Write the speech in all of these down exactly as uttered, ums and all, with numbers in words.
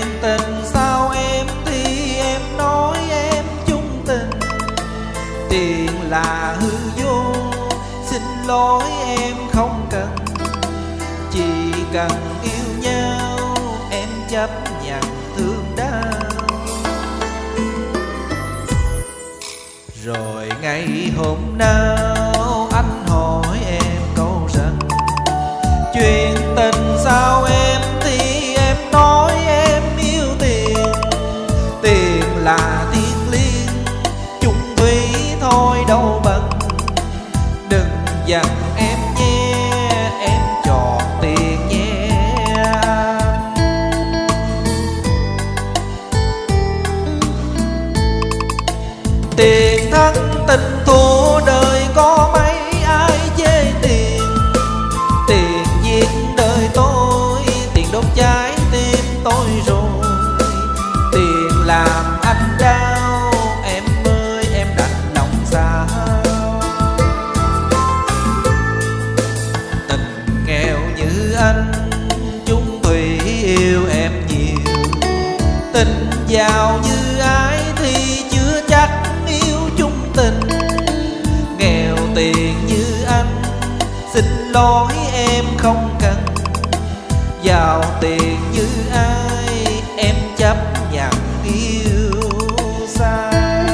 tình sao em thì em nói em chung tình. Tiền là hư vô, xin lỗi em không cần. Chỉ cần yêu nhau em chấp nhận thương đau. Rồi ngày hôm nào anh hỏi em câu rằng chuyện tình sao em thì em nói em yêu tiền. Tiền là thiên liêng, chung thủy thôi đâu bằng. Đừng giận em nhé, em chọn tiền nhé. Tiền thắng tình thua đời có mấy ai chê tiền. Tiền giết đời tôi, tiền đốt cháy tim tôi rồi. Tiền làm anh đau, em ơi em đành lòng sao. Tình nghèo như anh, chung thủy yêu em nhiều. Tình giàu như ai thì chưa chắc yêu chung tình. Nghèo tiền như anh, xin lỗi em không cần. Giàu tiền như ai, em chấp nhận yêu sai.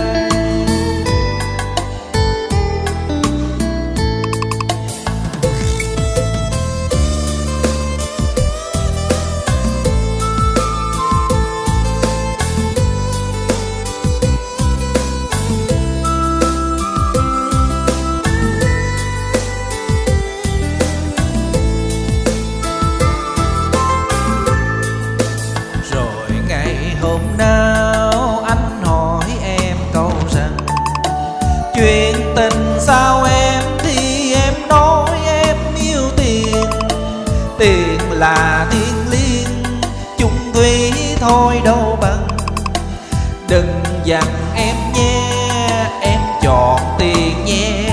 Hôm nào anh hỏi em câu rằng chuyện tình sao em thì em nói em yêu tiền. Tiền là thiên liêng, chung thủy thôi đâu bằng. Đừng giận em nhé, em chọn tiền nhé.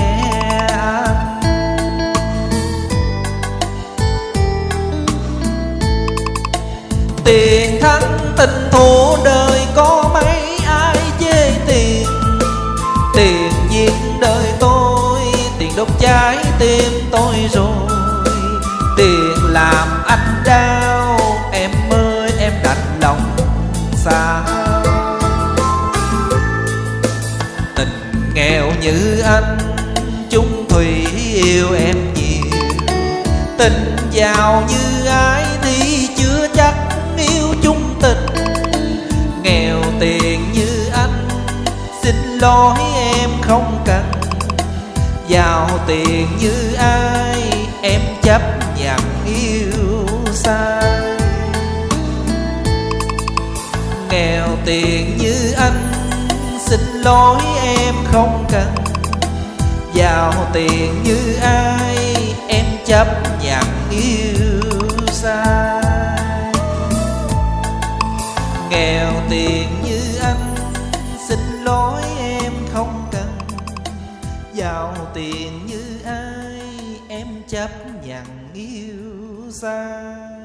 Tiền thắng tình thua đời có mấy ai chê tiền. Tiền giết đời tôi, tiền đốt cháy tim tôi rồi. Tiền làm anh đau, em ơi em đành lòng sao. Tình nghèo như anh, chung thủy yêu em nhiều. Tình giàu như ai thì chưa chắc yêu chung tình. Nghèo tiền như anh, xin lỗi em không cần. Giàu tiền như ai, em chấp nhận yêu sai. Nghèo tiền như anh, xin lỗi em không cần. Giàu tiền như ai, em chấp nhận yêu sai. Nghèo tiền như anh, xin lỗi em không cần. Giàu tiền như ai, em chấp nhận yêu sai.